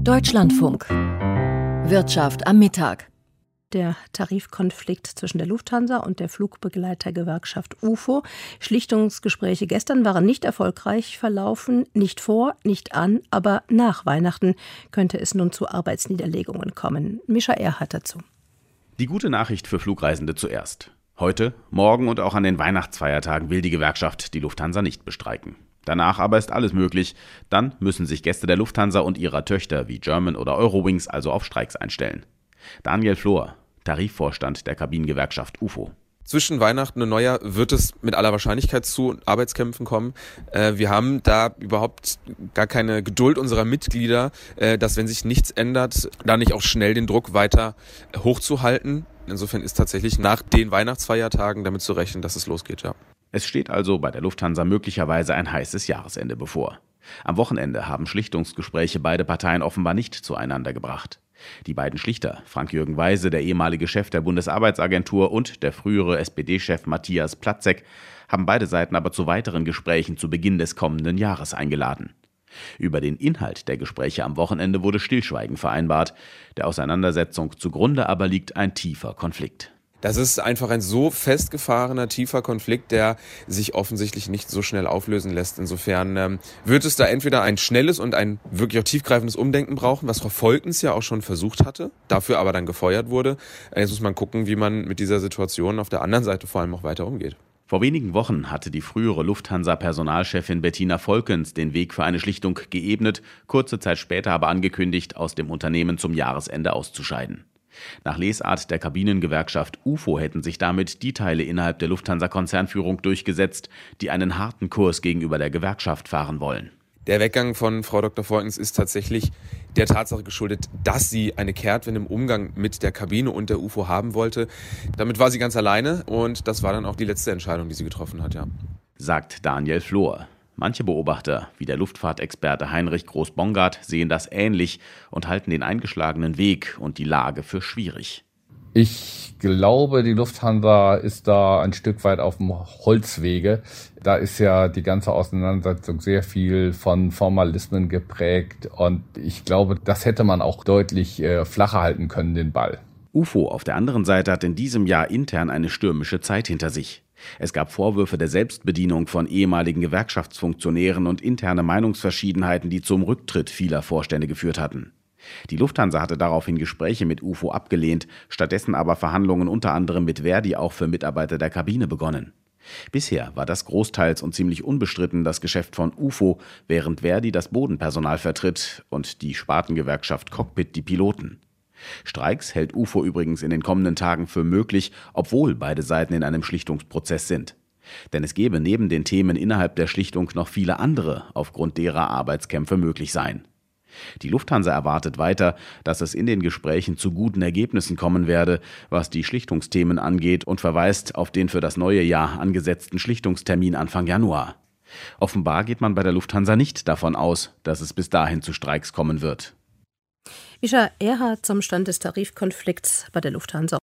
Deutschlandfunk. Wirtschaft am Mittag. Der Tarifkonflikt zwischen der Lufthansa und der Flugbegleitergewerkschaft UFO. Schlichtungsgespräche gestern waren nicht erfolgreich verlaufen. Nicht vor, nicht an, aber nach Weihnachten könnte es nun zu Arbeitsniederlegungen kommen. Mischa Erhardt dazu. Die gute Nachricht für Flugreisende zuerst. Heute, morgen und auch an den Weihnachtsfeiertagen will die Gewerkschaft die Lufthansa nicht bestreiken. Danach aber ist alles möglich. Dann müssen sich Gäste der Lufthansa und ihrer Töchter wie German oder Eurowings also auf Streiks einstellen. Daniel Flohr, Tarifvorstand der Kabinengewerkschaft UFO. Zwischen Weihnachten und Neujahr wird es mit aller Wahrscheinlichkeit zu Arbeitskämpfen kommen. Wir haben da überhaupt gar keine Geduld unserer Mitglieder, dass, wenn sich nichts ändert, da nicht auch schnell den Druck weiter hochzuhalten. Insofern ist tatsächlich nach den Weihnachtsfeiertagen damit zu rechnen, dass es losgeht, ja. Es steht also bei der Lufthansa möglicherweise ein heißes Jahresende bevor. Am Wochenende haben Schlichtungsgespräche beide Parteien offenbar nicht zueinander gebracht. Die beiden Schlichter, Frank-Jürgen Weise, der ehemalige Chef der Bundesarbeitsagentur, und der frühere SPD-Chef Matthias Platzek, haben beide Seiten aber zu weiteren Gesprächen zu Beginn des kommenden Jahres eingeladen. Über den Inhalt der Gespräche am Wochenende wurde Stillschweigen vereinbart. Der Auseinandersetzung zugrunde aber liegt ein tiefer Konflikt. Das ist einfach ein so festgefahrener, tiefer Konflikt, der sich offensichtlich nicht so schnell auflösen lässt. Insofern wird es da entweder ein schnelles und ein wirklich auch tiefgreifendes Umdenken brauchen, was Frau Volkens ja auch schon versucht hatte, dafür aber dann gefeuert wurde. Jetzt muss man gucken, wie man mit dieser Situation auf der anderen Seite vor allem auch weiter umgeht. Vor wenigen Wochen hatte die frühere Lufthansa-Personalchefin Bettina Volkens den Weg für eine Schlichtung geebnet, kurze Zeit später aber angekündigt, aus dem Unternehmen zum Jahresende auszuscheiden. Nach Lesart der Kabinengewerkschaft UFO hätten sich damit die Teile innerhalb der Lufthansa-Konzernführung durchgesetzt, die einen harten Kurs gegenüber der Gewerkschaft fahren wollen. Der Weggang von Frau Dr. Volkens ist tatsächlich der Tatsache geschuldet, dass sie eine Kehrtwende im Umgang mit der Kabine und der UFO haben wollte. Damit war sie ganz alleine und das war dann auch die letzte Entscheidung, die sie getroffen hat, ja. Sagt Daniel Flohr. Manche Beobachter, wie der Luftfahrtexperte Heinrich Groß-Bongard, sehen das ähnlich und halten den eingeschlagenen Weg und die Lage für schwierig. Ich glaube, die Lufthansa ist da ein Stück weit auf dem Holzwege. Da ist ja die ganze Auseinandersetzung sehr viel von Formalismen geprägt und ich glaube, das hätte man auch deutlich flacher halten können, den Ball. UFO auf der anderen Seite hat in diesem Jahr intern eine stürmische Zeit hinter sich. Es gab Vorwürfe der Selbstbedienung von ehemaligen Gewerkschaftsfunktionären und interne Meinungsverschiedenheiten, die zum Rücktritt vieler Vorstände geführt hatten. Die Lufthansa hatte daraufhin Gespräche mit UFO abgelehnt, stattdessen aber Verhandlungen unter anderem mit Verdi auch für Mitarbeiter der Kabine begonnen. Bisher war das großteils und ziemlich unbestritten das Geschäft von UFO, während Verdi das Bodenpersonal vertritt und die Spartengewerkschaft Cockpit die Piloten. Streiks hält UFO übrigens in den kommenden Tagen für möglich, obwohl beide Seiten in einem Schlichtungsprozess sind. Denn es gäbe neben den Themen innerhalb der Schlichtung noch viele andere, aufgrund derer Arbeitskämpfe möglich seien. Die Lufthansa erwartet weiter, dass es in den Gesprächen zu guten Ergebnissen kommen werde, was die Schlichtungsthemen angeht, und verweist auf den für das neue Jahr angesetzten Schlichtungstermin Anfang Januar. Offenbar geht man bei der Lufthansa nicht davon aus, dass es bis dahin zu Streiks kommen wird. Mischa Erhardt zum Stand des Tarifkonflikts bei der Lufthansa.